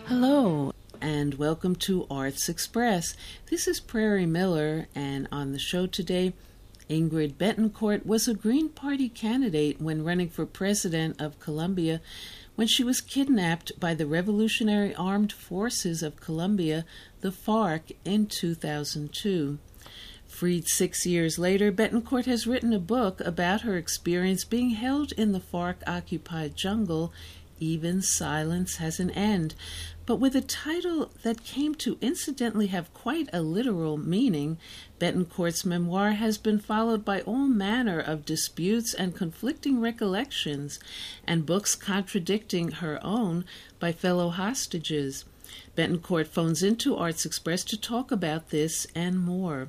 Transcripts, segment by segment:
Hello, and welcome to Arts Express. This is Prairie Miller, and on the show today, Ingrid Betancourt was a Green Party candidate when running for president of Colombia when she was kidnapped by the Revolutionary Armed Forces of Colombia, the FARC, in 2002. Freed 6 years later, Betancourt has written a book about her experience being held in the FARC-occupied jungle. Even Silence Has an End, but with a title that came to incidentally have quite a literal meaning. Betancourt's memoir has been followed by all manner of disputes and conflicting recollections, and books contradicting her own by fellow hostages. Betancourt phones into Arts Express to talk about this and more.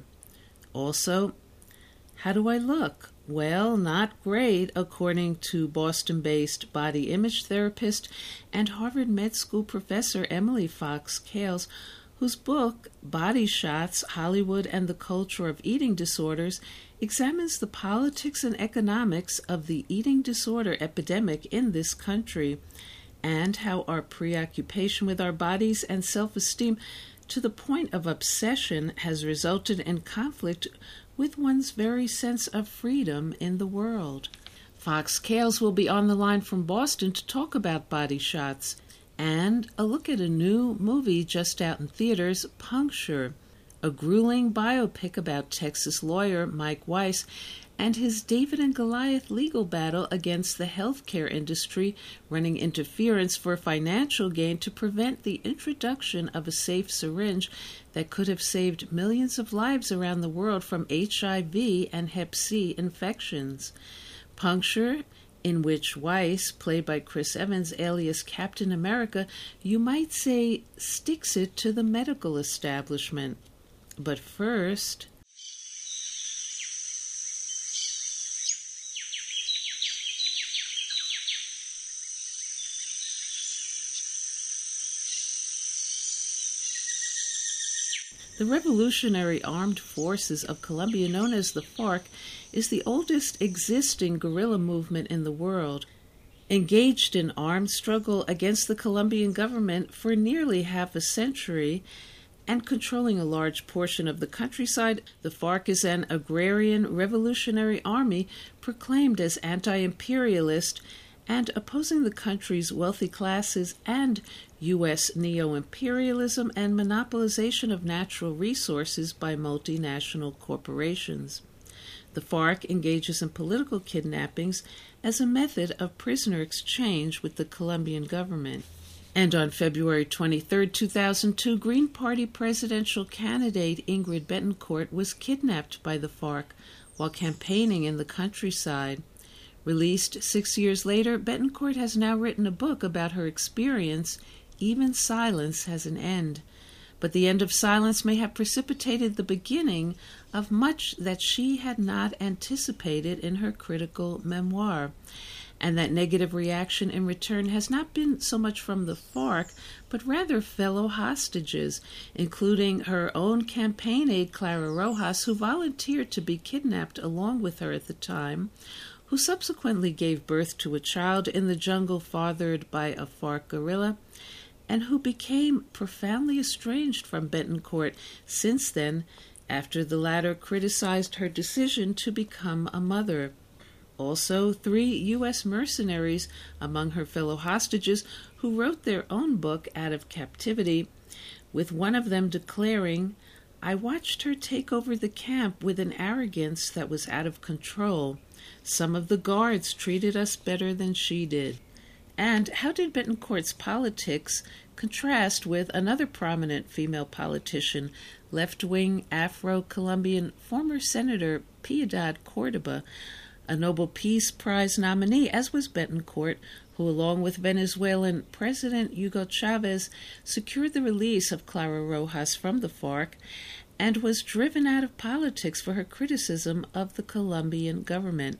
Also, how do I look? Well, not great, according to Boston-based body image therapist and Harvard Med School professor Emily Fox Cales, whose book, Body Shots, Hollywood and the Culture of Eating Disorders, examines the politics and economics of the eating disorder epidemic in this country, and how our preoccupation with our bodies and self-esteem to the point of obsession has resulted in conflict with one's very sense of freedom in the world. Fox Cales will be on the line from Boston to talk about Body Shots and a look at a new movie just out in theaters, Puncture, a grueling biopic about Texas lawyer Mike Weiss and his David and Goliath legal battle against the healthcare industry running interference for financial gain to prevent the introduction of a safe syringe that could have saved millions of lives around the world from HIV and Hep C infections. Puncture, in which Weiss, played by Chris Evans alias Captain America, you might say sticks it to the medical establishment. But first, the Revolutionary Armed Forces of Colombia, known as the FARC, is the oldest existing guerrilla movement in the world. Engaged in armed struggle against the Colombian government for nearly half a century and controlling a large portion of the countryside, the FARC is an agrarian revolutionary army proclaimed as anti-imperialist and opposing the country's wealthy classes and U.S. neo-imperialism and monopolization of natural resources by multinational corporations. The FARC engages in political kidnappings as a method of prisoner exchange with the Colombian government. And on February 23, 2002, Green Party presidential candidate Ingrid Betancourt was kidnapped by the FARC while campaigning in the countryside. Released 6 years later, Betancourt has now written a book about her experience. Even Silence Has an End. But the end of silence may have precipitated the beginning of much that she had not anticipated in her critical memoir. And that negative reaction in return has not been so much from the FARC, but rather fellow hostages, including her own campaign aide Clara Rojas, who volunteered to be kidnapped along with her at the time, who subsequently gave birth to a child in the jungle fathered by a FARC guerrilla, and who became profoundly estranged from Betancourt since then, after the latter criticized her decision to become a mother. Also, 3 U.S. mercenaries among her fellow hostages who wrote their own book Out of Captivity, with one of them declaring, "I watched her take over the camp with an arrogance that was out of control. Some of the guards treated us better than she did." And how did Betancourt's politics contrast with another prominent female politician, left-wing Afro-Colombian former Senator Piedad Córdoba, a Nobel Peace Prize nominee, as was Betancourt, who, along with Venezuelan President Hugo Chavez, secured the release of Clara Rojas from the FARC and was driven out of politics for her criticism of the Colombian government.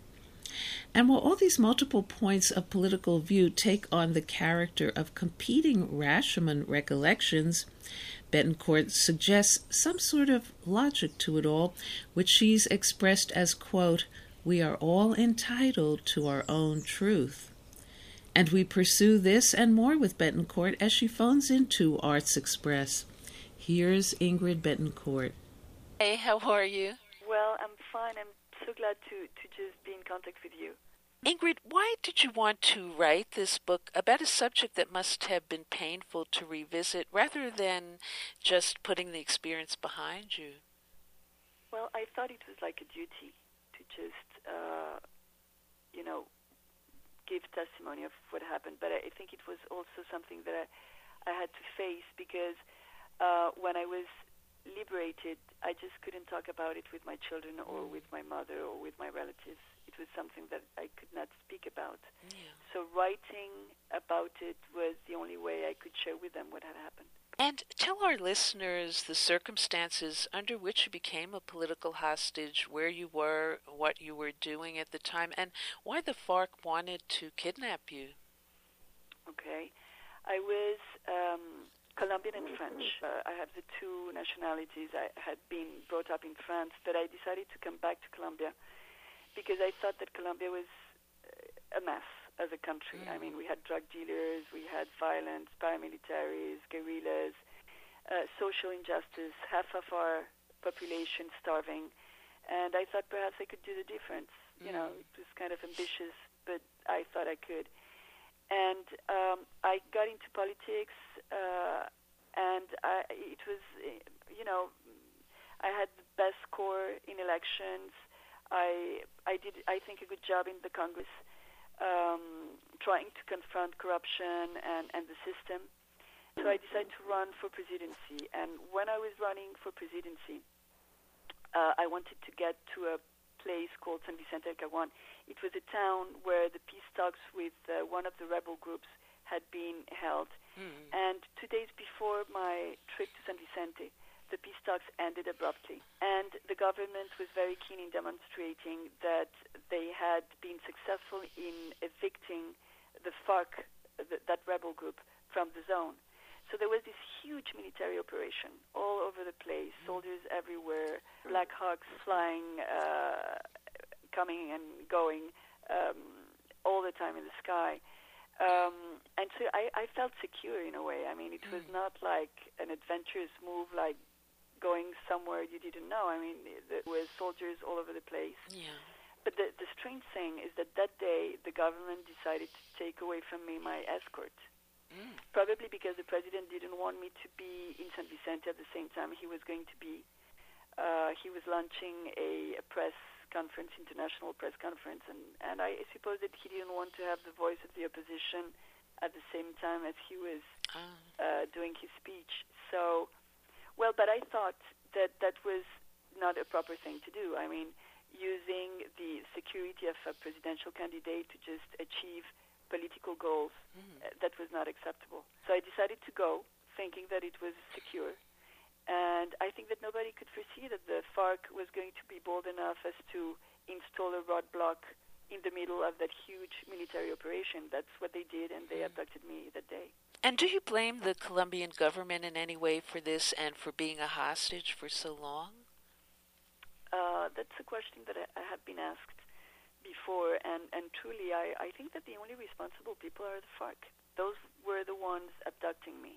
And while all these multiple points of political view take on the character of competing Rashomon recollections, Betancourt suggests some sort of logic to it all, which she's expressed as, quote, "We are all entitled to our own truth." And we pursue this and more with Betancourt as she phones into Arts Express. Here's Ingrid Betancourt. Hey, how are you? Well, I'm fine. I'm so glad to just be in contact with you. Ingrid, why did you want to write this book about a subject that must have been painful to revisit rather than just putting the experience behind you? Well, I thought it was like a duty to just, give testimony of what happened. But I think it was also something that I had to face because when I was liberated, I just couldn't talk about it with my children or with my mother or with my relatives. It was something that I could not speak about. Yeah. So writing about it was the only way I could share with them what had happened. And tell our listeners the circumstances under which you became a political hostage, where you were, what you were doing at the time, and why the FARC wanted to kidnap you. Okay. I was Colombian and French. I have the two nationalities. I had been brought up in France, but I decided to come back to Colombia because I thought that Colombia was a mess as a country. I mean, we had drug dealers, we had violence, paramilitaries, guerrillas, social injustice, half of our population starving. And I thought perhaps I could do the difference. You know, it was kind of ambitious, but I thought I could. And I got into politics, and it was, I had the best score in elections. I did, I think, a good job in the Congress, trying to confront corruption and the system. So I decided to run for presidency. And when I was running for presidency, I wanted to get to a place called San Vicente del Caguán. It was a town where the peace talks with one of the rebel groups had been held. And 2 days before my trip to San Vicente, the peace talks ended abruptly. And the government was very keen in demonstrating that they had been successful in evicting the FARC, that rebel group, from the zone. So there was this huge military operation all over the place, soldiers everywhere, Black Hawks flying, coming and going all the time in the sky. And so I felt secure in a way. I mean, it was not like an adventurous move like going somewhere you didn't know. I mean, there were soldiers all over the place. Yeah. But the strange thing is that day the government decided to take away from me my escort. Probably because the president didn't want me to be in San Vicente at the same time he was going to be. He was launching a press conference, international press conference, and I suppose that he didn't want to have the voice of the opposition at the same time as he was doing his speech. So, well, but I thought that was not a proper thing to do. I mean, using the security of a presidential candidate to just achieve political goals, that was not acceptable. So I decided to go, thinking that it was secure. And I think that nobody could foresee that the FARC was going to be bold enough as to install a roadblock in the middle of that huge military operation. That's what they did, and they abducted me that day. And do you blame the Colombian government in any way for this and for being a hostage for so long? That's a question that I have been asked before, and truly I think that the only responsible people are the FARC. Those were the ones abducting me.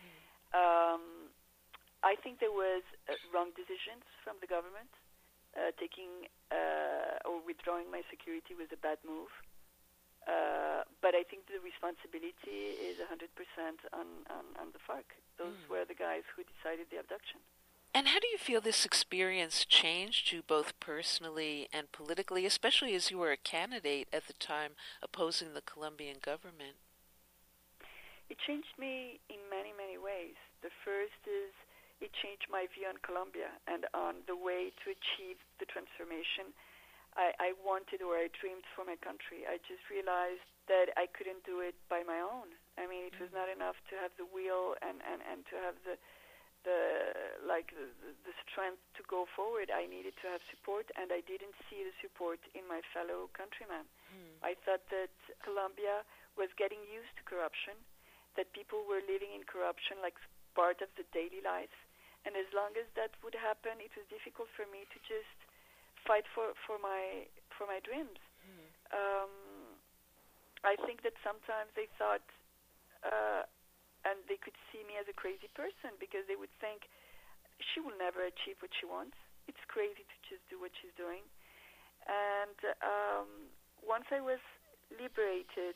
I think there was wrong decisions from the government. Taking or withdrawing my security was a bad move. But I think the responsibility is 100% on the FARC. Those were the guys who decided the abduction. And how do you feel this experience changed you both personally and politically, especially as you were a candidate at the time opposing the Colombian government? It changed me in many, many ways. The first is it changed my view on Colombia and on the way to achieve the transformation I wanted or I dreamed for my country. I just realized that I couldn't do it by my own. I mean, it was not enough to have the will and to have the strength to go forward. I needed to have support, and I didn't see the support in my fellow countrymen. I thought that Colombia was getting used to corruption, that people were living in corruption like part of the daily life, and as long as that would happen, it was difficult for me to just fight for my dreams. I think that sometimes they thought, and they could see me as a crazy person because they would think she will never achieve what she wants. It's crazy to just do what she's doing. And once I was liberated,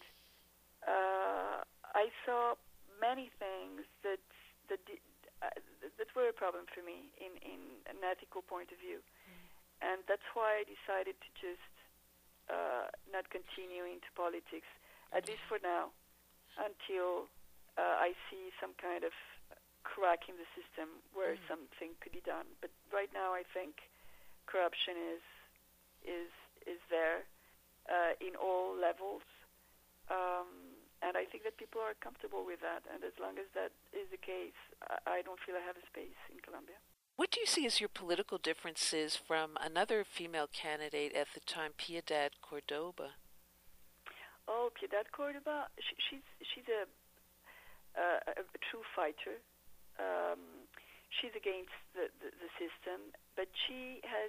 I saw many things that were a problem for me in an ethical point of view. And that's why I decided to just not continue into politics, at least for now, until I see some kind of crack in the system where something could be done. But right now, I think corruption is there in all levels, and I think that people are comfortable with that. And as long as that is the case, I don't feel I have a space in Colombia. What do you see as your political differences from another female candidate at the time, Piedad Córdoba? Oh, Piedad Córdoba, she's a true fighter. She's against the system, but she has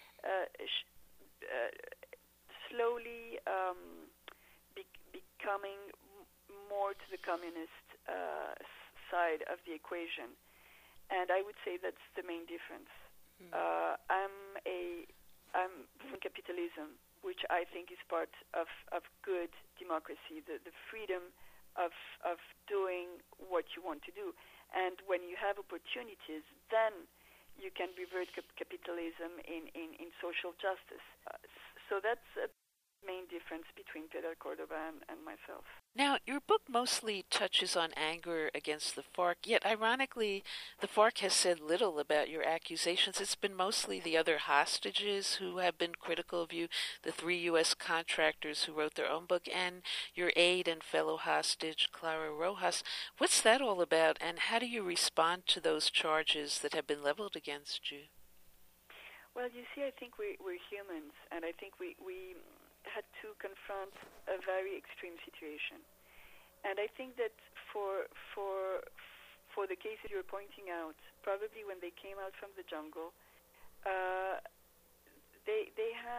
slowly becoming more to the communist side of the equation. And I would say that's the main difference. I'm from capitalism, which I think is part of good democracy, the freedom of doing what you want to do. And when you have opportunities, then you can revert capitalism in social justice. So that's a main difference between Piedad Córdoba and myself. Now, your book mostly touches on anger against the FARC, yet ironically, the FARC has said little about your accusations. It's been mostly the other hostages who have been critical of you, the 3 U.S. contractors who wrote their own book, and your aide and fellow hostage, Clara Rojas. What's that all about, and how do you respond to those charges that have been leveled against you? Well, you see, I think we're humans, and I think we had to confront a very extreme situation. And I think that for the cases you're pointing out, probably when they came out from the jungle, they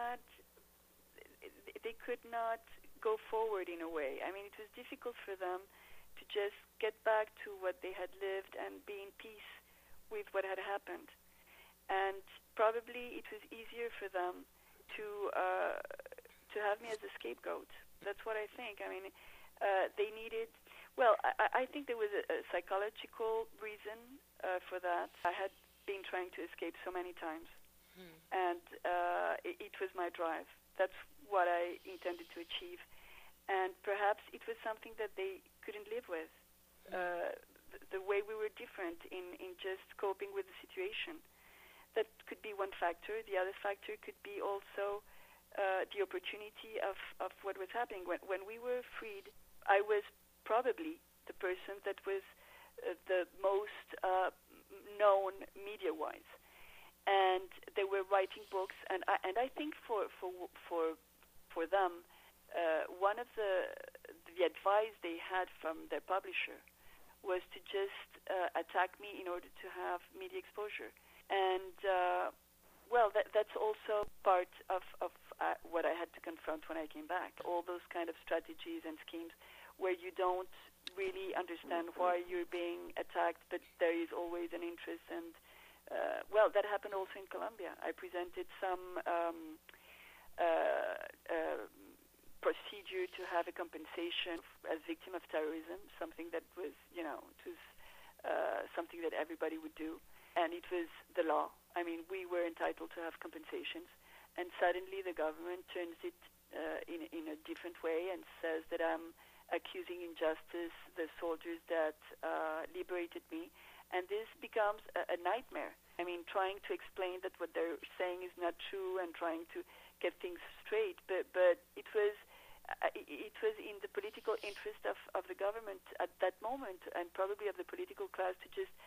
could not go forward in a way. I mean, it was difficult for them to just get back to what they had lived and be in peace with what had happened. And probably it was easier for them to have me as a scapegoat. That's what I think. I mean, they needed... Well, I think there was a psychological reason for that. I had been trying to escape so many times, and it was my drive. That's what I intended to achieve. And perhaps it was something that they couldn't live with. The way we were different in just coping with the situation. That could be one factor. The other factor could be also the opportunity of what was happening. When we were freed, I was probably the person that was the most known media-wise, and they were writing books. And I think for them, one of the advice they had from their publisher was to just attack me in order to have media exposure. And well, that's also part of what I had to confront when I came back. All those kind of strategies and schemes where you don't really understand why you're being attacked, but there is always an interest. And, well, that happened also in Colombia. I presented some procedure to have a compensation as victim of terrorism, something that was, it was something that everybody would do. And it was the law. I mean, we were entitled to have compensations. And suddenly the government turns it in a different way and says that I'm accusing injustice the soldiers that liberated me. And this becomes a nightmare. I mean, trying to explain that what they're saying is not true and trying to get things straight. But it was in the political interest of the government at that moment, and probably of the political class, to just,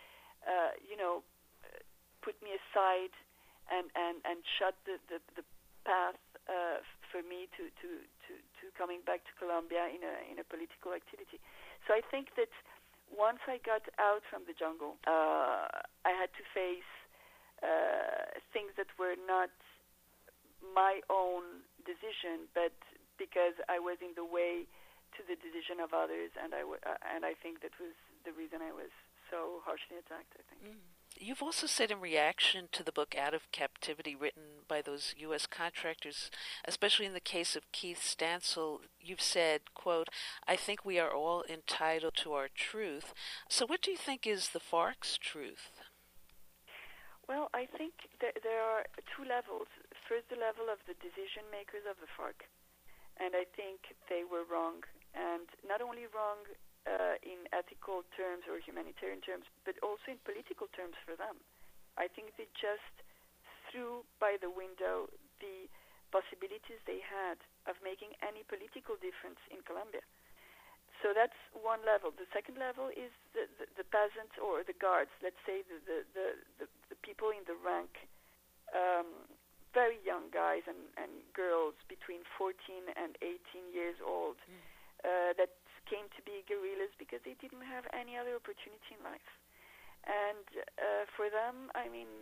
put me aside and shut the path for me to coming back to Colombia in a political activity. So I think that once I got out from the jungle, I had to face things that were not my own decision, but because I was in the way to the decision of others, and I think that was the reason I was so harshly attacked, I think. You've also said in reaction to the book Out of Captivity, written by those U.S. contractors, especially in the case of Keith Stansel, you've said, quote, "I think we are all entitled to our truth." So what do you think is the FARC's truth? Well, I think there are two levels. First, the level of the decision makers of the FARC. And I think they were wrong, and not only wrong in ethical terms or humanitarian terms, but also in political terms for them. I think they just threw by the window the possibilities they had of making any political difference in Colombia. So that's one level. The second level is the peasants or the guards, let's say the people in the rank, very young guys and girls between 14 and 18 years old that came to be guerrillas because they didn't have any other opportunity in life. And for them, I mean,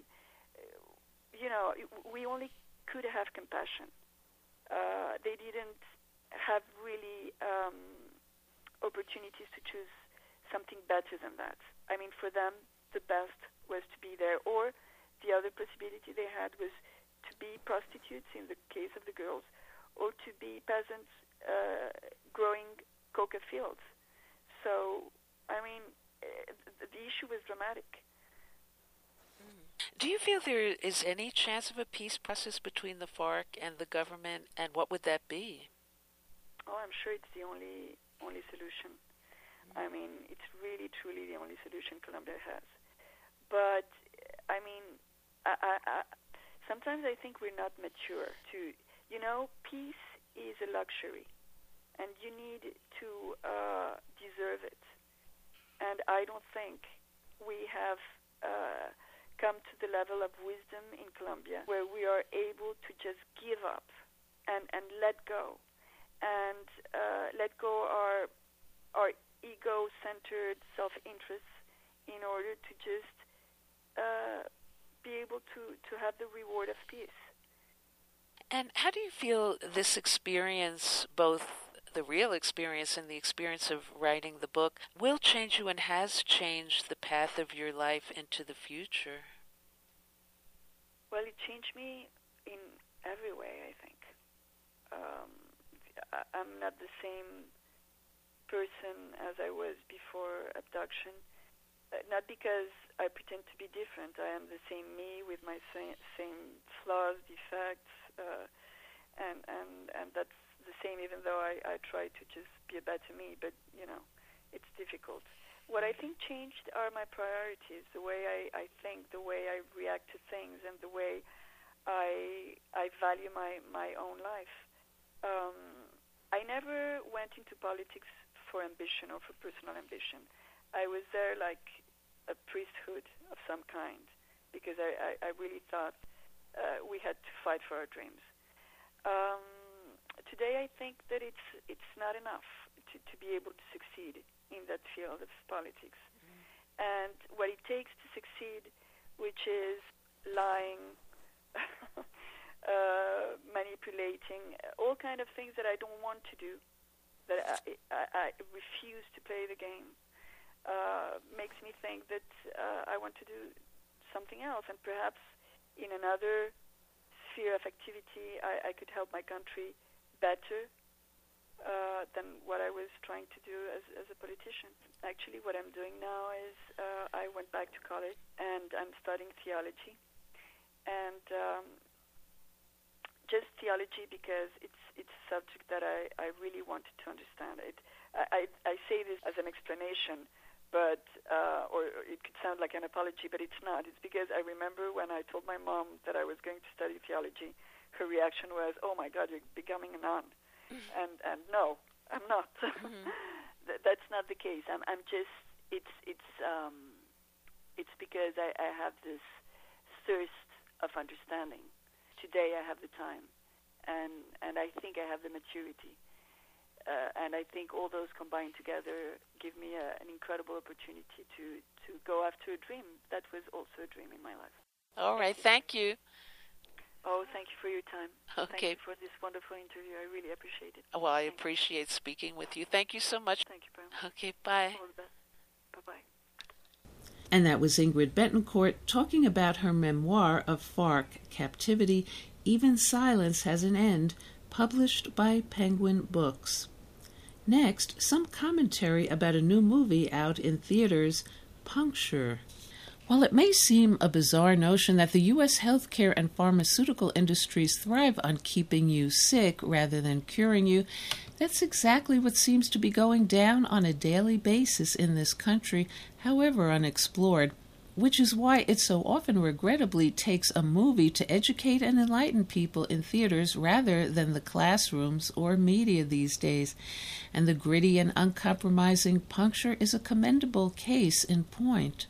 we only could have compassion. They didn't have really opportunities to choose something better than that. I mean, for them, the best was to be there, or the other possibility they had was to be prostitutes in the case of the girls, or to be peasants growing coca fields. So, I mean, the issue was dramatic. Do you feel there is any chance of a peace process between the FARC and the government, and what would that be? Oh, I'm sure it's the only solution. I mean, it's really, truly the only solution Colombia has. But, I mean, sometimes I think we're not mature to, peace is a luxury, and you need to deserve it. And I don't think we have come to the level of wisdom in Colombia where we are able to just give up and let go. And let go our ego-centered self-interests in order to just be able to have the reward of peace. And how do you feel this experience, both the real experience and the experience of writing the book, will change you and has changed the path of your life into the future? Well, it changed me in every way, I think. I'm not the same person as I was before abduction. Not because I pretend to be different. I am the same me with my same flaws, defects, and that's the same even though I try to just be a better me. But, it's difficult. What I think changed are my priorities, the way I think, the way I react to things, and the way I value my own life. I never went into politics for ambition or for personal ambition. I was there like a priesthood of some kind because I really thought we had to fight for our dreams. Today I think that it's not enough to be able to succeed in that field of politics. And what it takes to succeed, which is lying, manipulating, all kind of things that I don't want to do, that I refuse to play the game, makes me think that I want to do something else, and perhaps in another sphere of activity I could help my country better than what I was trying to do as a politician. Actually, what I'm doing now is I went back to college and I'm studying theology, and just theology because it's a subject that I really wanted to understand. I say this as an explanation, but or it could sound like an apology, but it's not. It's because I remember when I told my mom that I was going to study theology, her reaction was, "Oh my God, you're becoming a nun," and no, I'm not. Mm-hmm. That's not the case. I'm just. It's because I have this thirst of understanding. Today I have the time, and I think I have the maturity, and I think all those combined together give me an incredible opportunity to go after a dream that was also a dream in my life. All right, thank you. Oh, thank you for your time. Thank Okay. you for this wonderful interview. I really appreciate it. Well, I appreciate speaking with you. Thank you so much. Thank you very much. Okay, bye. All the best. Bye-bye. And that was Ingrid Betancourt talking about her memoir of FARC Captivity, Even Silence Has an End, published by Penguin Books. Next, some commentary about a new movie out in theaters, Puncture. While it may seem a bizarre notion that the U.S. healthcare and pharmaceutical industries thrive on keeping you sick rather than curing you, that's exactly what seems to be going down on a daily basis in this country, however unexplored, which is why it so often regrettably takes a movie to educate and enlighten people in theaters rather than the classrooms or media these days. And the gritty and uncompromising Puncture is a commendable case in point.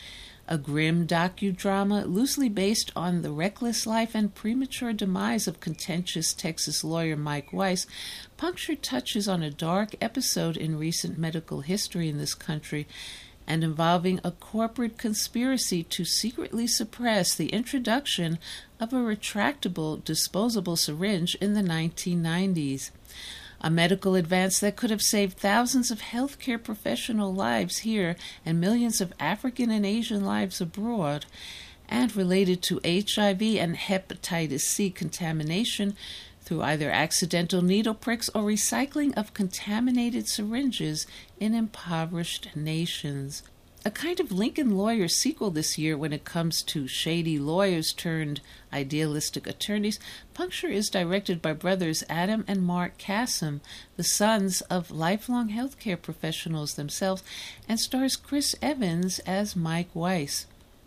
A grim docudrama loosely based on the reckless life and premature demise of contentious Texas lawyer Mike Weiss, Puncture touches on a dark episode in recent medical history in this country and involving a corporate conspiracy to secretly suppress the introduction of a retractable disposable syringe in the 1990s. A medical advance that could have saved thousands of healthcare professional lives here and millions of African and Asian lives abroad, and related to HIV and hepatitis C contamination through either accidental needle pricks or recycling of contaminated syringes in impoverished nations. A kind of Lincoln Lawyer sequel this year when it comes to shady lawyers turned idealistic attorneys. Puncture is directed by brothers Adam and Mark Kassem, the sons of lifelong healthcare professionals themselves, and stars Chris Evans as Mike Weiss.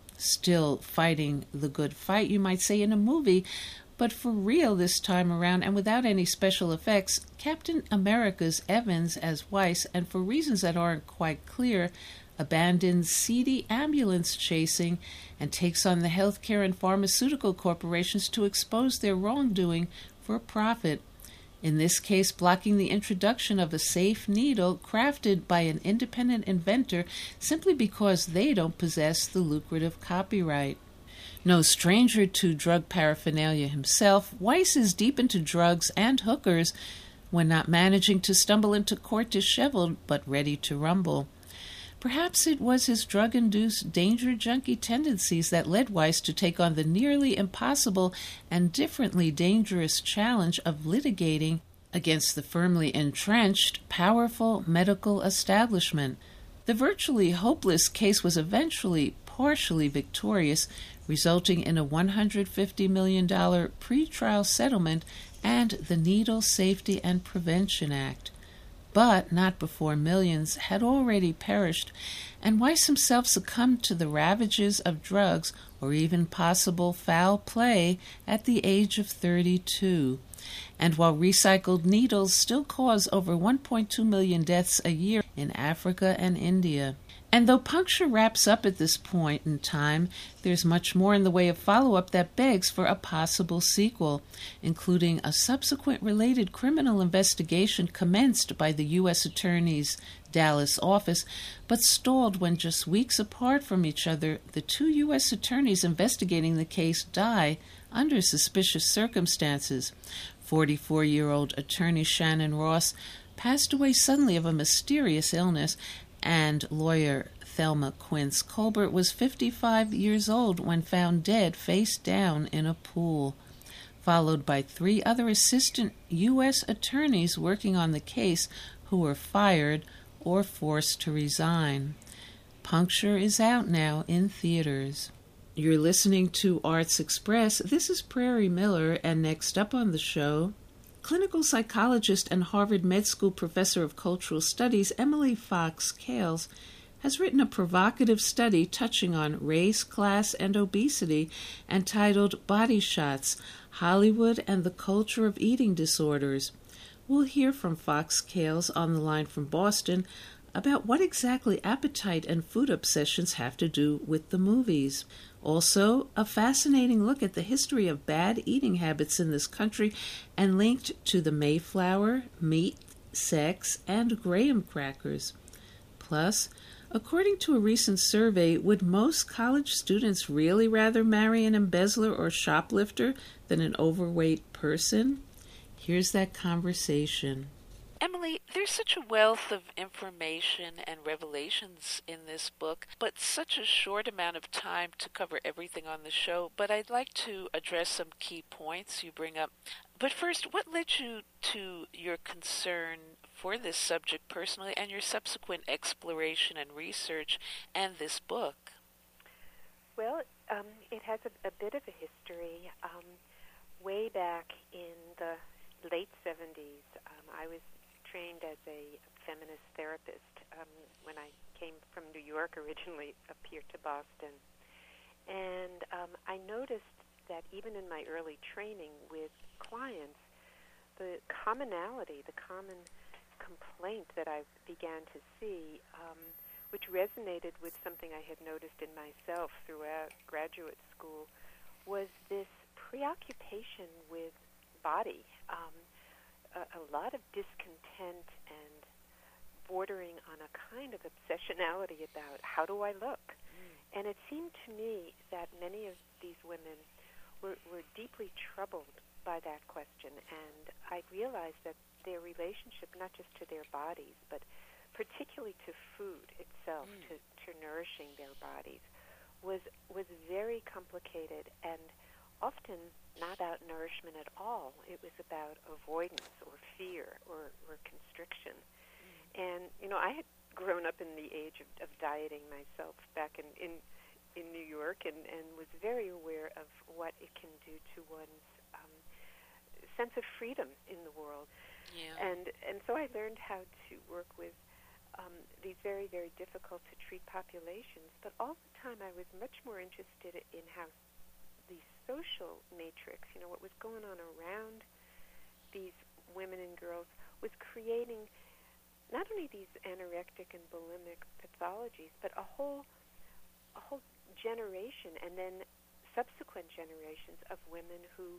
Still fighting the good fight, you might say, in a movie, but for real this time around and without any special effects. Captain America's Evans as Weiss, and for reasons that aren't quite clear, abandons seedy ambulance chasing and takes on the healthcare and pharmaceutical corporations to expose their wrongdoing for profit. In this case, blocking the introduction of a safe needle crafted by an independent inventor simply because they don't possess the lucrative copyright. No stranger to drug paraphernalia himself, Weiss is deep into drugs and hookers when not managing to stumble into court disheveled but ready to rumble. Perhaps it was his drug-induced danger junkie tendencies that led Weiss to take on the nearly impossible and differently dangerous challenge of litigating against the firmly entrenched, powerful medical establishment. The virtually hopeless case was eventually partially victorious, resulting in a $150 million pretrial settlement and the Needle Safety and Prevention Act. But not before millions had already perished, and Weiss himself succumbed to the ravages of drugs or even possible foul play at the age of 32. And while recycled needles still cause over 1.2 million deaths a year in Africa and India. And though Puncture wraps up at this point in time, there's much more in the way of follow-up that begs for a possible sequel, including a subsequent related criminal investigation commenced by the U.S. Attorney's Dallas office, but stalled when just weeks apart from each other, the two U.S. attorneys investigating the case die under suspicious circumstances. 44-year-old attorney Shannon Ross passed away suddenly of a mysterious illness, and lawyer Thelma Quince Colbert was 55 years old when found dead face down in a pool, followed by 3 other assistant U.S. attorneys working on the case who were fired or forced to resign. Puncture is out now in theaters. You're listening to Arts Express. This is Prairie Miller, and next up on the show, clinical psychologist and Harvard Med School professor of cultural studies Emily Fox Cales has written a provocative study touching on race, class, and obesity entitled Body Shots, Hollywood and the Culture of Eating Disorders. We'll hear from Fox Cales on the line from Boston about what exactly appetite and food obsessions have to do with the movies. Also, a fascinating look at the history of bad eating habits in this country and linked to the Mayflower, meat, sex, and graham crackers. Plus, According to a recent survey, would most college students really rather marry an embezzler or shoplifter than an overweight person? Here's that conversation. Emily, there's such a wealth of information and revelations in this book, but such a short amount of time to cover everything on the show. But I'd like to address some key points you bring up. But first, what led you to your concern for this subject personally and your subsequent exploration and research and this book? Well, it has a bit of a history. Way back in the late 70s, I was trained as a feminist therapist when I came from New York originally up here to Boston. And I noticed that even in my early training with clients, the commonality, the common complaint that I began to see, which resonated with something I had noticed in myself throughout graduate school, was this preoccupation with body, a lot of discontent and bordering on a kind of obsessionality about how do I look. And it seemed to me that many of these women were deeply troubled by that question, and I realized that their relationship, not just to their bodies, but particularly to food itself, to nourishing their bodies, was very complicated and often not about nourishment at all. It was about avoidance or fear or constriction. And, I had grown up in the age of dieting myself back in New York and was very aware of what it can do to one's sense of freedom in the world. Yeah. And so I learned how to work with these very, very difficult to treat populations, but all the time I was much more interested in how the social matrix, what was going on around these women and girls, was creating not only these anorectic and bulimic pathologies, but a whole generation and then subsequent generations of women who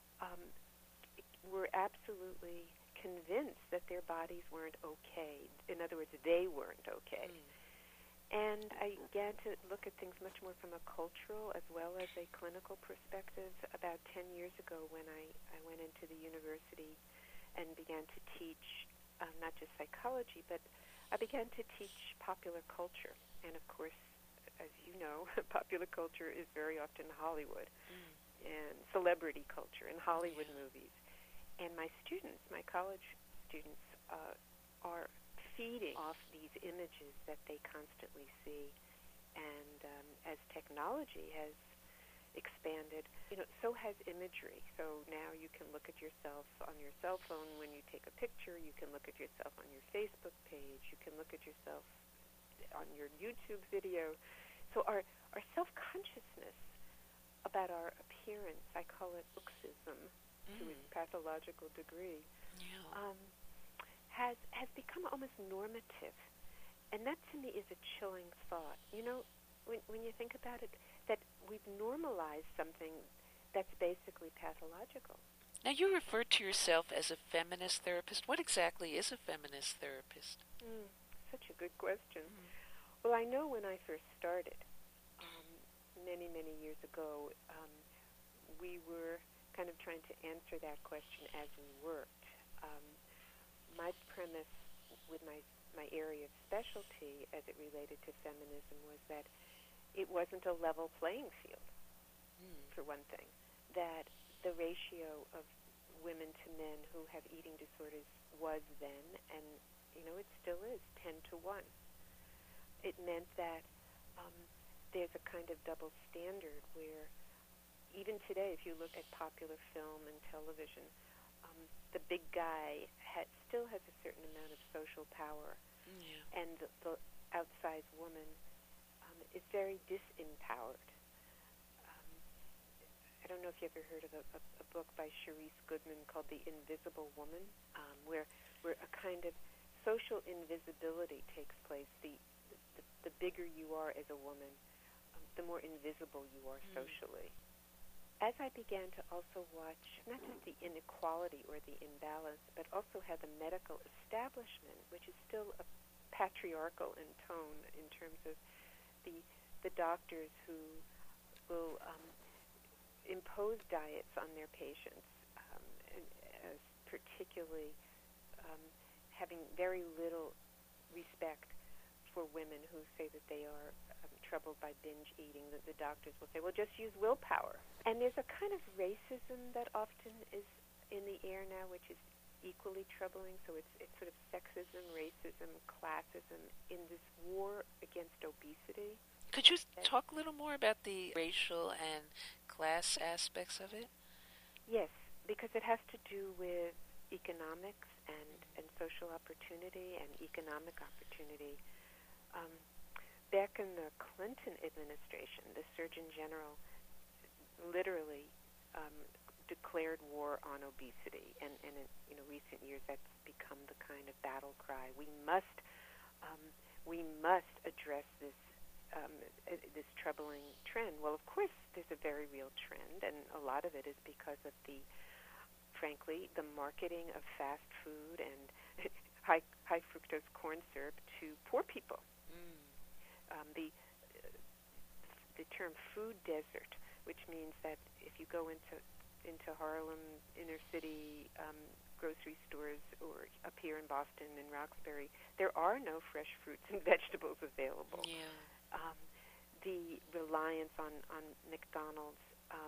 were absolutely convinced that their bodies weren't okay. In other words, they weren't okay. And I began to look at things much more from a cultural as well as a clinical perspective about 10 years ago when I went into the university and began to teach not just psychology, but I began to teach popular culture. And of course, as you know, popular culture is very often Hollywood and celebrity culture and Hollywood movies. And my students, my college students, are feeding off these images that they constantly see. And as technology has expanded, so has imagery. So now you can look at yourself on your cell phone when you take a picture. You can look at yourself on your Facebook page. You can look at yourself on your YouTube video. So our self-consciousness about our appearance, I call it uxism to its pathological degree, has become almost normative. And that to me is a chilling thought. When you think about it, that we've normalized something that's basically pathological. Now, you refer to yourself as a feminist therapist. What exactly is a feminist therapist? Such a good question. Well, I know when I first started, many, many years ago, we were kind of trying to answer that question as we worked. My premise with my area of specialty as it related to feminism was that it wasn't a level playing field, for one thing, that the ratio of women to men who have eating disorders was then, and it still is, 10 to 1. It meant that there's a kind of double standard where even today, if you look at popular film and television, the big guy still has a certain amount of social power, and the outsized woman is very disempowered. I don't know if you ever heard of a book by Charisse Goodman called The Invisible Woman, where a kind of social invisibility takes place. The bigger you are as a woman, the more invisible you are socially. As I began to also watch not just the inequality or the imbalance, but also how the medical establishment, which is still a patriarchal in tone in terms of the doctors who will impose diets on their patients, as particularly having very little respect for women who say that they are troubled by binge eating. That the doctors will say, well, just use willpower. And there's a kind of racism that often is in the air now, which is equally troubling. So it's sort of sexism, racism, classism in this war against obesity. Could you talk a little more about the racial and class aspects of it? Yes, because it has to do with economics and social opportunity and economic opportunity. Back in the Clinton administration, the Surgeon General literally declared war on obesity, and in recent years that's become the kind of battle cry. We must address this troubling trend. Well, of course, there's a very real trend, and a lot of it is because of frankly, the marketing of fast food and high fructose corn syrup to poor people. The term food desert, which means that if you go into Harlem inner city grocery stores or up here in Boston and Roxbury, there are no fresh fruits and vegetables available. Yeah. The reliance on McDonald's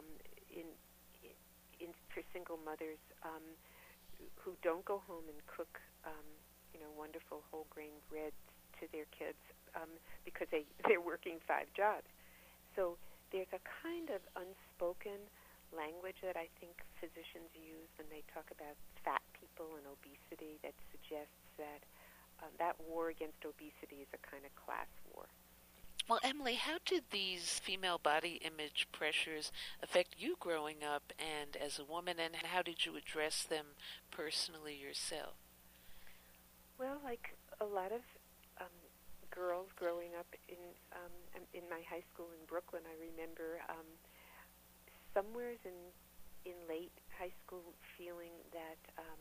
for single mothers who don't go home and cook wonderful whole grain bread to their kids because they're working 5 jobs. So there's a kind of unspoken language that I think physicians use when they talk about fat people and obesity that suggests that that war against obesity is a kind of class war. Well, Emily, how did these female body image pressures affect you growing up and as a woman, and how did you address them personally yourself? Well, like a lot of girls growing up in my high school in Brooklyn, I remember somewhere in late high school feeling that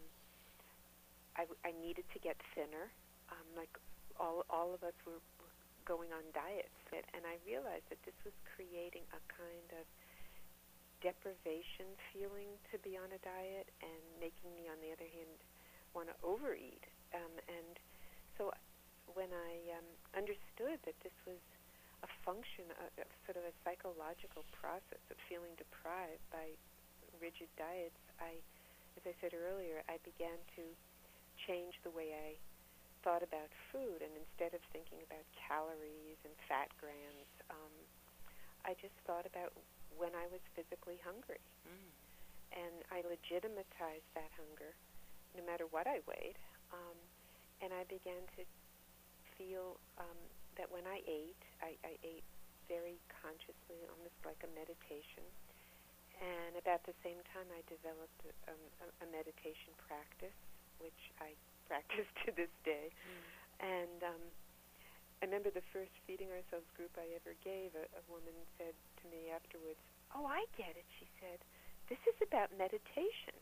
I needed to get thinner. Like all of us were going on diets, and I realized that this was creating a kind of deprivation feeling to be on a diet and making me, on the other hand, want to overeat. And so when I understood that this was a function of sort of a psychological process of feeling deprived by rigid diets, as I said earlier, I began to change the way I thought about food, and instead of thinking about calories and fat grams, I just thought about when I was physically hungry. And I legitimatized that hunger no matter what I weighed, and I began to feel that when I ate very consciously, almost like a meditation. And about the same time, I developed a meditation practice, which I practice to this day. And I remember the first Feeding Ourselves group I ever gave, a woman said to me afterwards, "Oh, I get it," she said. "This is about meditation."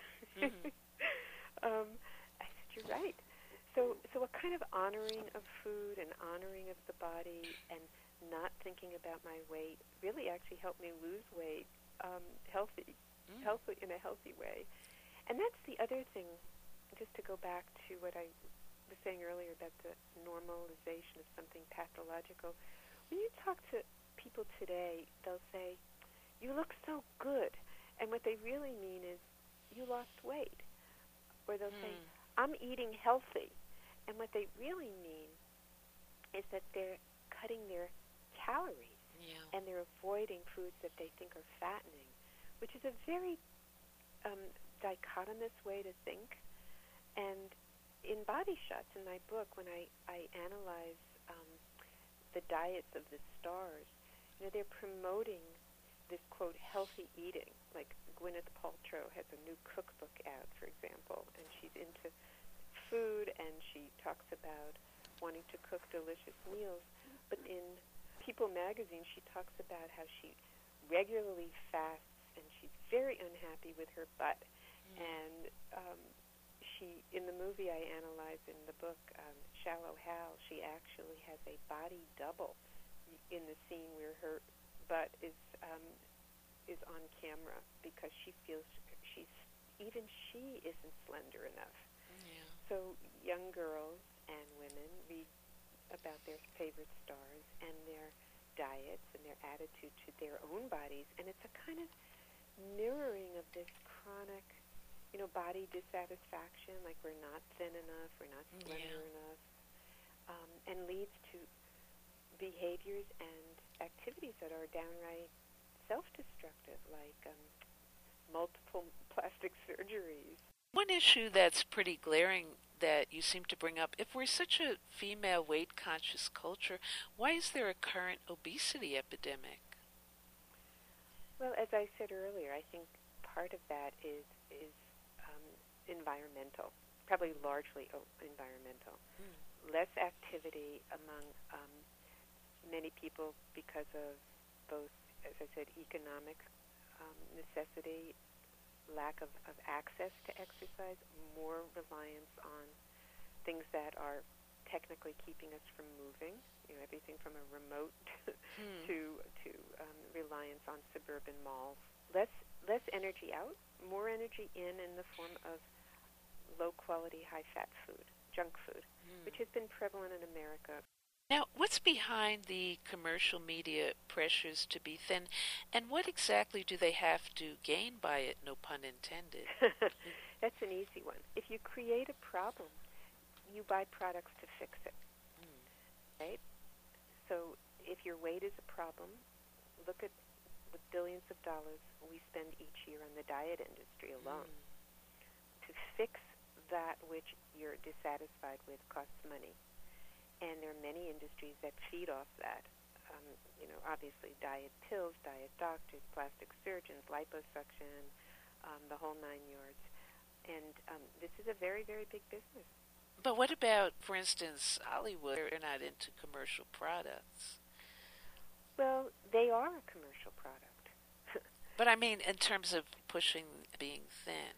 I said, "You're right." So a kind of honoring of food and honoring of the body and not thinking about my weight really actually helped me lose weight healthy in a healthy way. And that's the other thing, just to go back to what I was saying earlier about the normalization of something pathological. When you talk to people today, they'll say, "You look so good." And what they really mean is, "You lost weight." Or they'll say, "I'm eating healthy." And what they really mean is that they're cutting their calories and they're avoiding foods that they think are fattening, which is a very dichotomous way to think. And in Body Shots, in my book, when I analyze the diets of the stars, they're promoting this, quote, healthy eating. Like Gwyneth Paltrow has a new cookbook out, for example, and she's into food, and she talks about wanting to cook delicious meals. But in People magazine, she talks about how she regularly fasts, and she's very unhappy with her butt. And she in the movie I analyze in the book, Shallow Hal, she actually has a body double in the scene where her butt is on camera because she feels even she isn't slender enough. Yeah. So young girls and women read about their favorite stars and their diets and their attitude to their own bodies, and it's a kind of mirroring of this chronic, body dissatisfaction, like we're not thin enough, we're not slender enough, and leads to behaviors and activities that are downright self-destructive, like multiple plastic surgeries. One issue that's pretty glaring that you seem to bring up, if we're such a female weight-conscious culture, why is there a current obesity epidemic? Well, as I said earlier, I think part of that is environmental, probably largely environmental. Less activity among many people because of both, as I said, economic necessity, lack of access to exercise, more reliance on things that are technically keeping us from moving, everything from a remote to reliance on suburban malls. Less energy out, more energy in the form of low-quality, high-fat food, junk food, which has been prevalent in America. Now, what's behind the commercial media pressures to be thin, and what exactly do they have to gain by it, no pun intended? That's an easy one. If you create a problem, you buy products to fix it, right? So if your weight is a problem, look at the billions of dollars we spend each year on the diet industry alone. To fix that which you're dissatisfied with costs money. And there are many industries that feed off that. Obviously diet pills, diet doctors, plastic surgeons, liposuction, the whole 9 yards. And this is a very, very big business. But what about, for instance, Hollywood? They're not into commercial products. Well, they are a commercial product. But I mean, in terms of pushing being thin.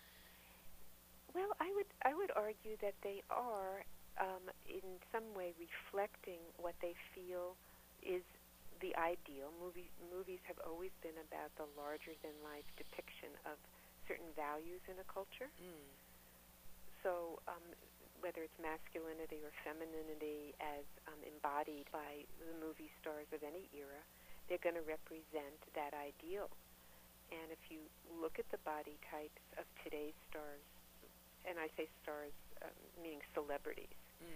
Well, I would argue that they are in some way reflecting what they feel is the ideal. Movies have always been about the larger-than-life depiction of certain values in a culture. So whether it's masculinity or femininity as embodied by the movie stars of any era, they're going to represent that ideal. And if you look at the body types of today's stars, and I say stars meaning celebrities,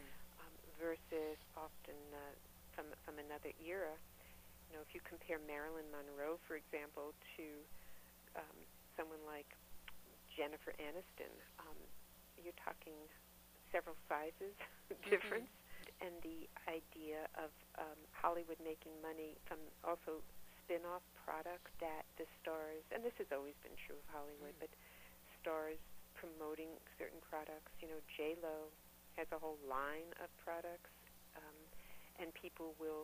versus often from another era, if you compare Marilyn Monroe, for example, to someone like Jennifer Aniston, you're talking several sizes difference, and the idea of Hollywood making money from also spin-off products that the stars, and this has always been true of Hollywood, but stars promoting certain products. J-Lo has a whole line of products, and people will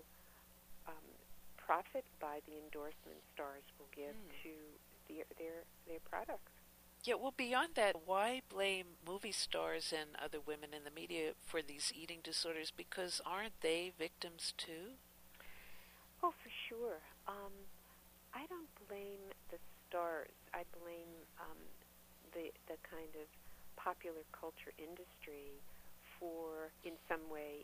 profit by the endorsement stars will give to their products. Yeah, well, beyond that, why blame movie stars and other women in the media for these eating disorders? Because aren't they victims too? Oh, for sure. I don't blame the stars. I blame the kind of popular culture industry for, in some way,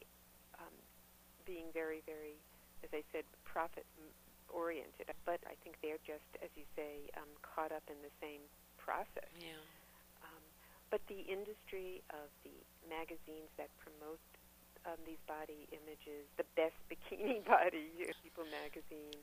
being very, very, as I said, profit-oriented. But I think they're just, as you say, caught up in the same process. Yeah. But the industry of the magazines that promote these body images, the best bikini body, People magazine,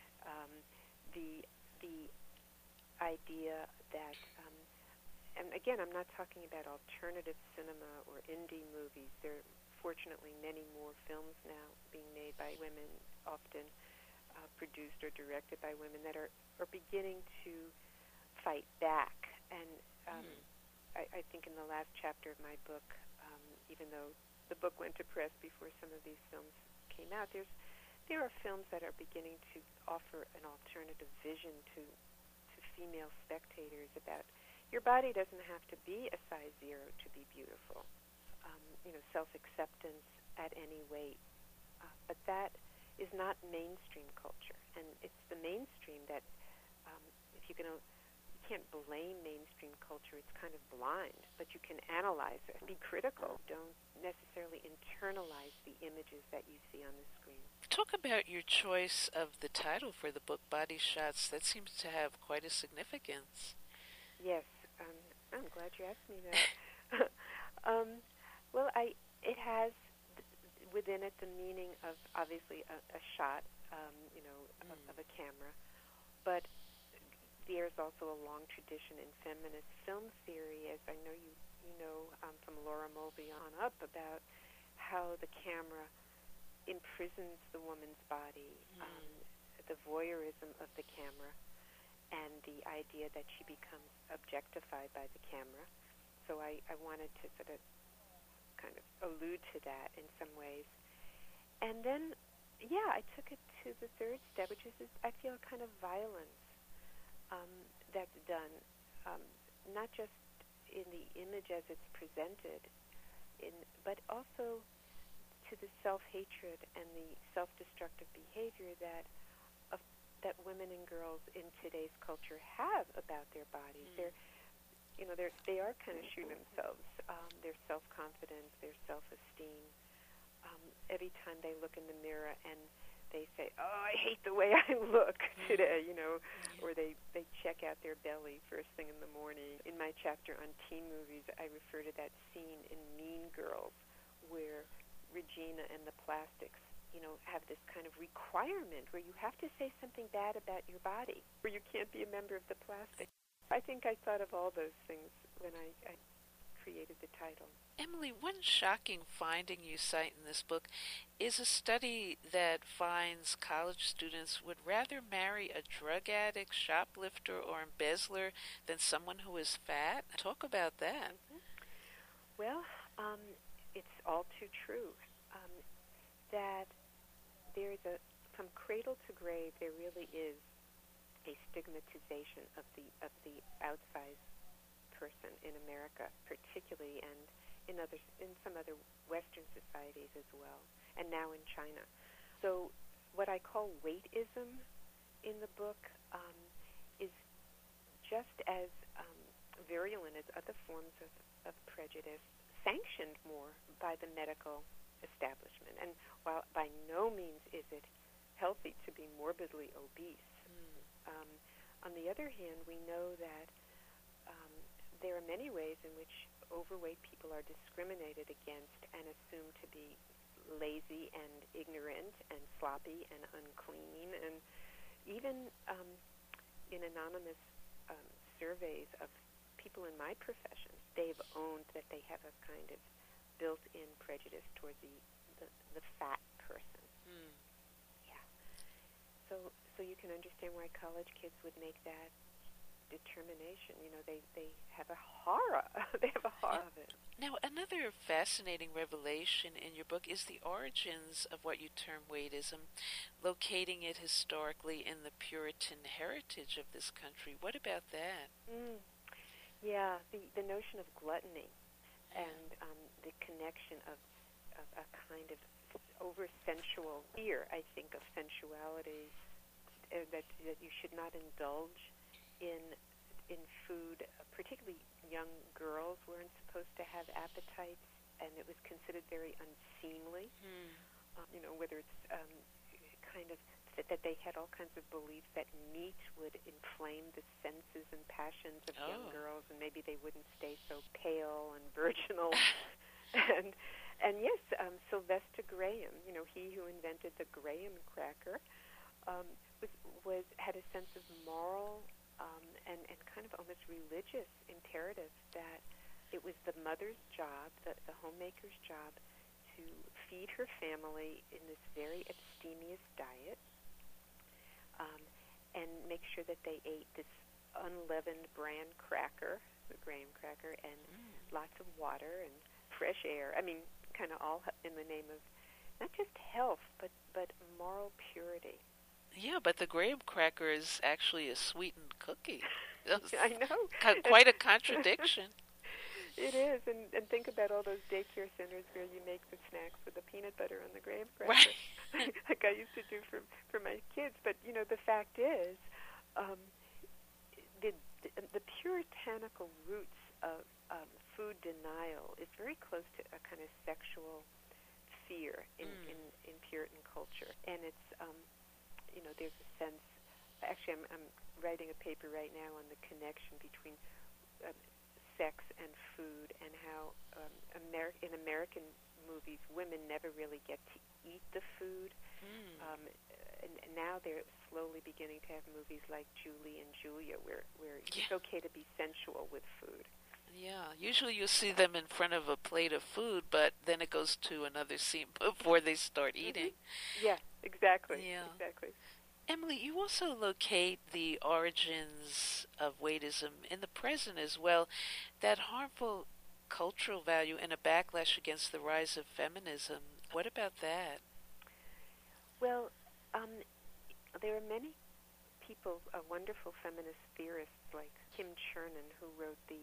the idea that, and again, I'm not talking about alternative cinema or indie movies. There are fortunately many more films now being made by women, often produced or directed by women, that are beginning to fight back. And I think in the last chapter of my book, even though the book went to press before some of these films came out, there are films that are beginning to offer an alternative vision to female spectators about your body doesn't have to be a size 0 to be beautiful. Self-acceptance at any weight. But that is not mainstream culture. And it's the mainstream that, if you can't blame mainstream culture, it's kind of blind, but you can analyze it, be critical. Don't necessarily internalize the images that you see on the screen. Talk about your choice of the title for the book, Body Shots. That seems to have quite a significance. Yes, I'm glad you asked me that. Well, it has within it the meaning of obviously a shot, of a camera, but there's also a long tradition in feminist film theory, as I know you know from Laura Mulvey on up, about how the camera imprisons the woman's body, the voyeurism of the camera, and the idea that she becomes objectified by the camera. So I wanted to sort of kind of allude to that in some ways. And then, I took it to the third step, which is, I feel, kind of violence that's done, not just in the image as it's presented, but also to the self-hatred and the self-destructive behavior that women and girls in today's culture have about their bodies. They are kind of shooting themselves. Their self-confidence, their self-esteem. Every time they look in the mirror and they say, "Oh, I hate the way I look today," or they check out their belly first thing in the morning. In my chapter on teen movies, I refer to that scene in Mean Girls where Regina and the Plastics, have this kind of requirement where you have to say something bad about your body, or you can't be a member of the Plastics. I think I thought of all those things when I created the title. Emily, one shocking finding you cite in this book is a study that finds college students would rather marry a drug addict, shoplifter, or embezzler than someone who is fat. Talk about that. Mm-hmm. Well, it's all too true. That there's from cradle to grave, there really is a stigmatization of the outsized person in America, particularly, and in some other Western societies as well, and now in China. So, what I call weightism in the book is just as virulent as other forms of prejudice, sanctioned more by the medical establishment. And while by no means is it healthy to be morbidly obese, on the other hand, we know that there are many ways in which overweight people are discriminated against and assumed to be lazy and ignorant and sloppy and unclean. And even in anonymous surveys of people in my profession, they've owned that they have a kind of built-in prejudice toward the fat person. Yeah. So you can understand why college kids would make that determination. They have a horror. They have a horror of it. Now, another fascinating revelation in your book is the origins of what you term weightism, locating it historically in the Puritan heritage of this country. What about that? Yeah, the notion of gluttony and the connection of a kind of over-sensual fear, I think, of sensuality, that you should not indulge in food. Particularly young girls weren't supposed to have appetites, and it was considered very unseemly. Whether it's kind of that they had all kinds of beliefs that meat would inflame the senses and passions of young girls, and maybe they wouldn't stay so pale and virginal. and yes, Sylvester Graham, he who invented the graham cracker, had a sense of moral and kind of almost religious imperative that it was the mother's job, the homemaker's job, to feed her family in this very abstemious diet, and make sure that they ate this unleavened bran cracker, the graham cracker, and lots of water and fresh air. I mean, kind of all in the name of not just health, but moral purity. Yeah, but the graham cracker is actually a sweetened cookie. I know. Quite a contradiction. It is, and think about all those daycare centers where you make the snacks with the peanut butter and the graham cracker, Right. like I used to do for my kids. But the fact is, um, the puritanical roots of food denial is very close to a kind of sexual fear in Puritan culture, and it's there's a sense. Actually, I'm writing a paper right now on the connection between sex and food, and how in American movies, women never really get to eat the food. And now they're slowly beginning to have movies like Julie and Julia, where it's okay to be sensual with food. Yeah, usually you see them in front of a plate of food, but then it goes to another scene before they start eating. Yeah, exactly. Yeah. Exactly. Emily, you also locate the origins of weightism in the present as well, that harmful cultural value and a backlash against the rise of feminism. What about that? Well, there are many people, wonderful feminist theorists like Kim Chernin, who wrote the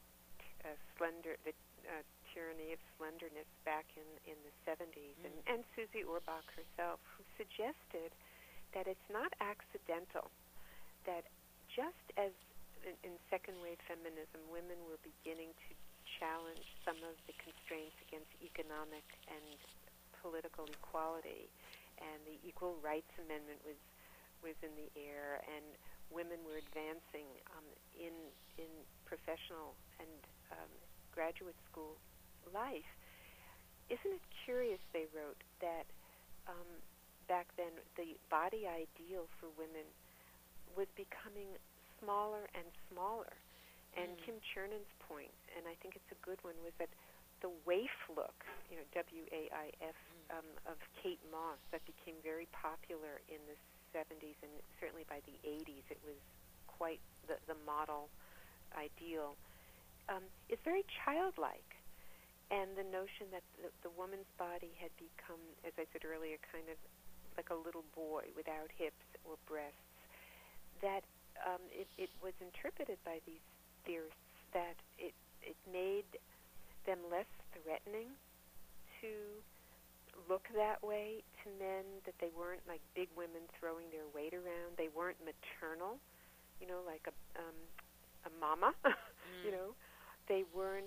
Tyranny of Slenderness back in the 70s, and Susie Orbach herself, who suggested that it's not accidental that just as in second wave feminism, women were beginning to challenge some of the constraints against economic and political equality, and the Equal Rights Amendment was in the air, and women were advancing in professional and graduate school life. Isn't it curious, they wrote, that back then the body ideal for women was becoming smaller and smaller. And Kim Chernin's point, and I think it's a good one, was that the waif look, WAIF, of Kate Moss, that became very popular in the 70s, and certainly by the 80s it was quite the model ideal, is very childlike. And the notion that the woman's body had become, as I said earlier, kind of like a little boy without hips or breasts, that it was interpreted by these theorists that it made them less threatening to look that way to men, that they weren't like big women throwing their weight around. They weren't maternal, like a mama. They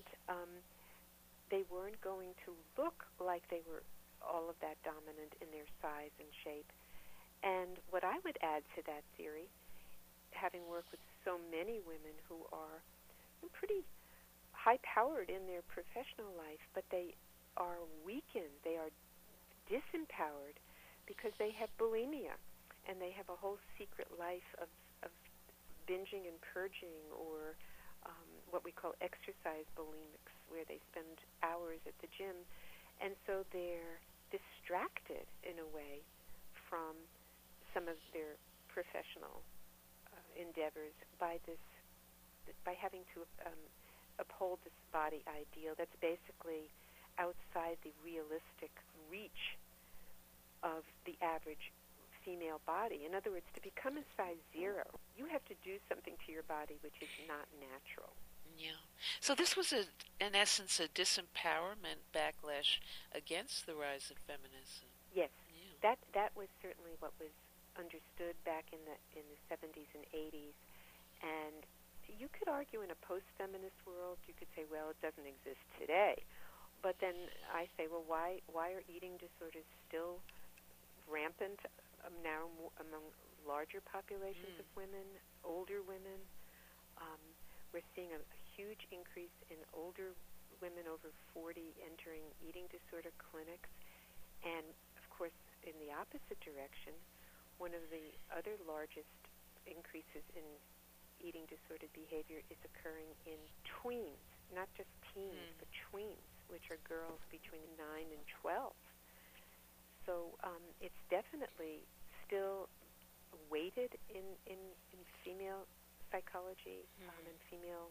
weren't going to look like they were all of that dominant in their size and shape. And what I would add to that theory, having worked with so many women who are pretty high-powered in their professional life, but they are weakened, they are disempowered because they have bulimia, and they have a whole secret life of binging and purging, or what we call exercise bulimics, where they spend hours at the gym. And so they're distracted in a way from some of their professional endeavors by having to uphold this body ideal that's basically outside the realistic reach of the average female body. In other words, to become a size 0, you have to do something to your body which is not natural. Yeah. So this was, in essence, a disempowerment backlash against the rise of feminism. Yes. Yeah. That was certainly what was understood back in the 70s and 80s. And you could argue in a post-feminist world, you could say, well, it doesn't exist today. But then I say, well, why are eating disorders still rampant now among larger populations of women, older women? We're seeing a huge increase in older women over 40 entering eating disorder clinics. And, of course, in the opposite direction, one of the other largest increases in eating disordered behavior is occurring in tweens, not just teens, but tweens, which are girls between 9 and 12. So it's definitely still weighted in female psychology, and female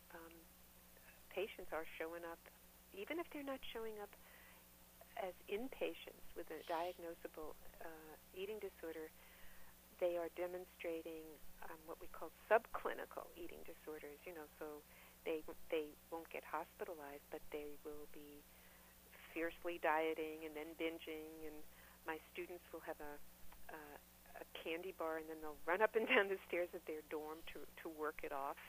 patients are showing up, even if they're not showing up as inpatients with a diagnosable eating disorder, they are demonstrating what we call subclinical eating disorders. So they won't get hospitalized, but they will be fiercely dieting and then binging. And my students will have a candy bar, and then they'll run up and down the stairs of their dorm to work it off.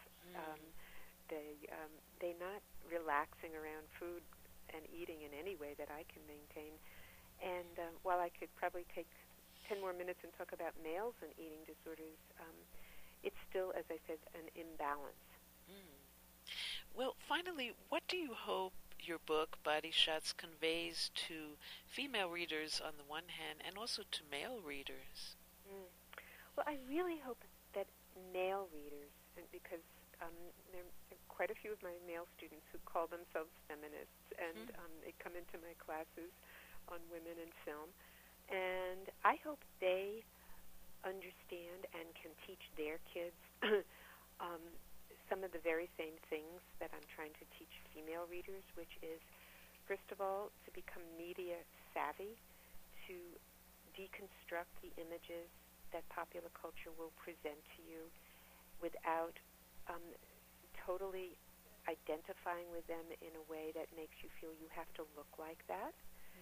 They're not relaxing around food and eating in any way that I can maintain. And while I could probably take 10 more minutes and talk about males and eating disorders, it's still, as I said, an imbalance. Well, finally, what do you hope your book, Body Shots, conveys to female readers on the one hand and also to male readers? Well, I really hope that male readers, and because there are quite a few of my male students who call themselves feminists, and they come into my classes on women in film, and I hope they understand and can teach their kids some of the very same things that I'm trying to teach female readers, which is, first of all, to become media savvy, to deconstruct the images that popular culture will present to you without totally identifying with them in a way that makes you feel you have to look like that.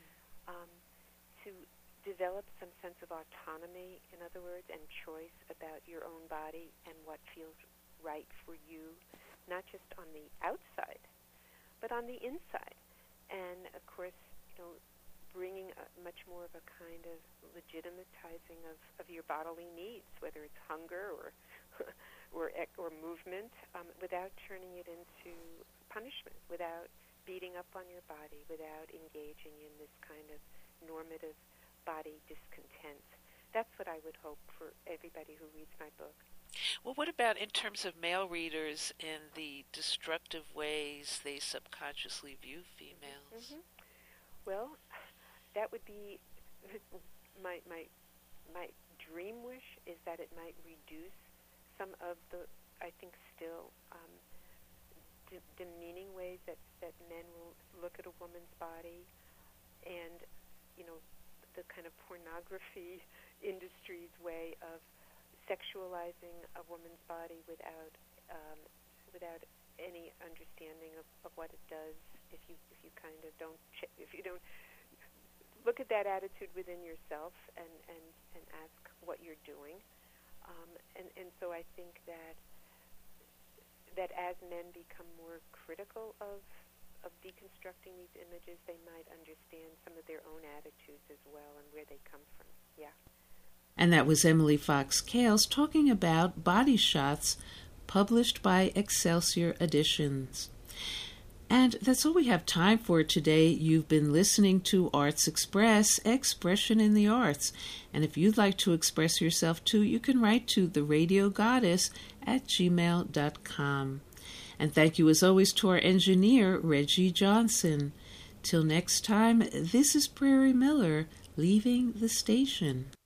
To develop some sense of autonomy, in other words, and choice about your own body and what feels right for you, not just on the outside, but on the inside. And, of course, bringing much more of a kind of legitimatizing of your bodily needs, whether it's hunger or movement, without turning it into punishment, without beating up on your body, without engaging in this kind of normative body discontent. That's what I would hope for everybody who reads my book. Well, what about in terms of male readers in the destructive ways they subconsciously view females? Well, that would be my dream wish, is that it might reduce some of the, I think, still demeaning ways that men will look at a woman's body, and the kind of pornography industry's way of sexualizing a woman's body without any understanding of what it does. If you kind of if you don't look at that attitude within yourself and ask what you're doing, and so I think that as men become more critical of deconstructing these images, they might understand some of their own attitudes as well and where they come from. Yeah. And that was Emily Fox Cales talking about Body Shots, published by Excelsior Editions. And that's all we have time for today. You've been listening to Arts Express, Expression in the Arts. And if you'd like to express yourself too, you can write to theradiogoddess@gmail.com. And thank you as always to our engineer, Reggie Johnson. Till next time, this is Prairie Miller, leaving the station.